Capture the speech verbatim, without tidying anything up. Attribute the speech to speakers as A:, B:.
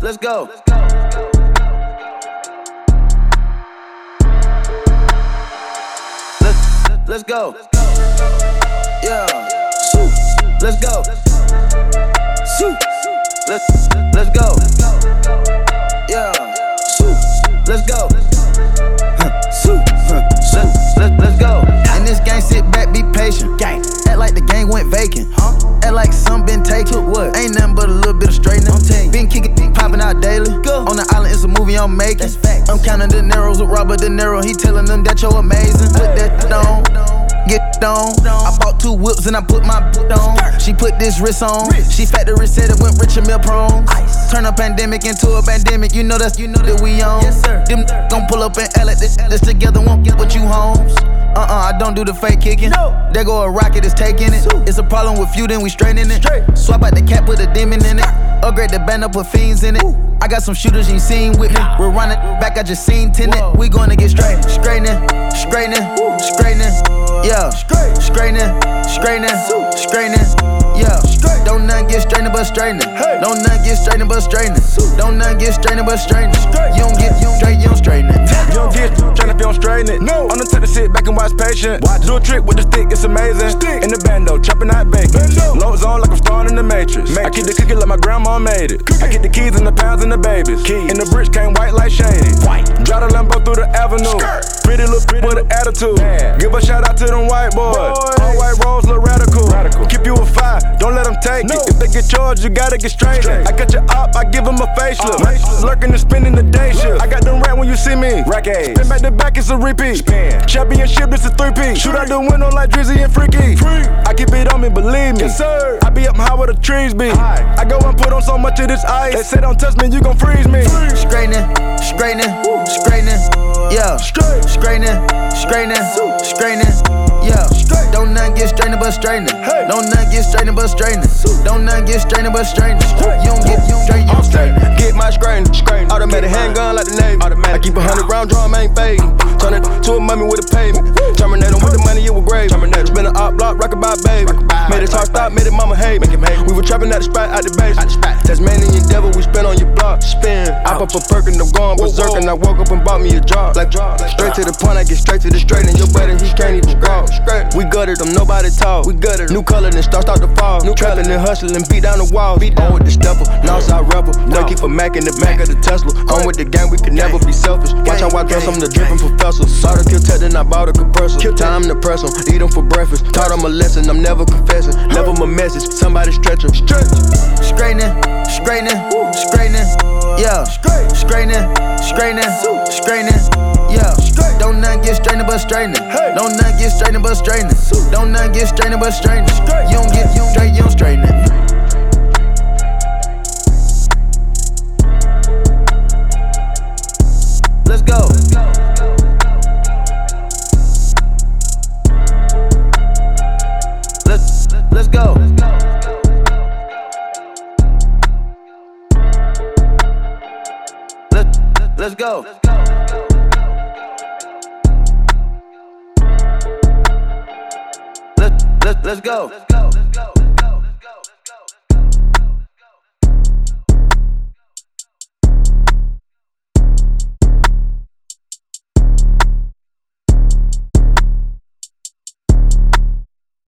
A: let's go. Let's let's go. Yeah. Shoot. Let's go. Shoot. Let's let's go. Yeah. Shoot. Let's go. Shoot. Let's let's let's go. In this game, sit back, be patient. Gang. Act like the game went vacant. Huh? Act like some been taken. What? Ain't nothing but a little bit of straightening. Been kicking, been popping out daily. Go. On the island, it's a movie I'm making. That's facts. I'm counting the narrows with Robert De Niro. He telling them that you're amazing. Put that on. Get on. I bought two whips and I put my boot on. She put this wrist on. She factory said it went rich and meal prone. Turn a pandemic into a pandemic. You know that's you know that we on. Yes, sir. Them gon' pull up and L at this, this together won't get what you homes. Uh-uh, I don't do the fake kicking. No. There go a rocket, it's taking it. It's a problem with you, then we straightening it. Straight. Swap out the cap, put a demon in it. Upgrade the band up, put fiends in it. Ooh. I got some shooters you ain't seen with me. We're running back, I just seen tenant. We gonna get straight, straightening, straightening, straightening. Yeah, straightening, straightening, straightening. Yeah, don't nothing get straightening but straightening. Don't nothing get straightening but straightening. Don't nothing get straightening but straightening. You don't get you don't straight, you don't straighten it.
B: You don't get straightening if you don't straighten it. No, I'm the type to sit back and watch patient. Watch. Do a trick with the stick, it's amazing. Stick. In the bando, chopping out bacon. Low zone like I'm starring in the Matrix. Matrix. I keep the cookie like my grandma made it. Cookie. I get the keys and the pounds and the babies. Keys. And the bricks came white like shady. White. Drive the Lambo through the avenue. Skirt. Pretty little pretty with an attitude. Man. Give a shout out to them white boys. boys. All white rolls look radical. radical. Keep you a fire, don't let them take no. it. If they get charged, you gotta get straight. straight. I got your op, I give them a facelift. Uh, Lurking and spending the day shift. I got them rat when you see me. Rack Spin back to back, it's a repeat. Spin. Championship, it's a three-piece. Shoot out the window like Drizzy and Freaky. Free. I keep it on me, believe me. Yes, sir. I be up high where the trees be. High. I go and put on so much of this ice. They say don't touch me, you gon' freeze me.
A: Straightening, straightening, straightening. Yeah, straightening, straightening, straightening. Yeah, don't nothing get straightening but straightening. Don't nothing get straightening but straightening. Don't nothing get straightening but straightening. You don't get, you don't straight, you don't straighten.
C: Get my straightening, straightening. Automatic handgun like the Navy. I keep a hundred round drum, ain't fading. Turn it to a mummy with a pavement. Terminator with the money, it was grave. Terminator. Spin an op block, rock about baby. Made it talk stop, made it mama hate me. We were trapping at the spot, out the base. Tasmanian devil, we spin on your block. Spin. I pop a perk and I'm going berserk. And I woke up and bought me a job. Like straight to the point, I get straight to the straight. And your buddy, he can't even walk. We gutted them, nobody talk. We gutted them. New color, then start start to fall. New trapping and hustling, beat down the walls. Beat on with the stepper, Northside rebel. No. Quickie for Mac in the back of the Tesla. On with the gang, we can never be selfish. Watch how I dress, I'm the dripping professor. Saw the kill tech, then I bought a compressor. Time to press them, eat them for breakfast. Taught them a lesson, I'm never confessing. Never my message, somebody stretch them. Stretch.
A: Straightening, straightening, straightening. Yeah, straightening, straightening, straightening. Yeah, don't nothing get straightening but straightening. Don't nothing get straightening but straightening. Don't nothing get straightening but straightening. You don't get, you don't straight, you don't straighten it. Let's go. Let's let's go. Let's let's go. Let's let's let's go.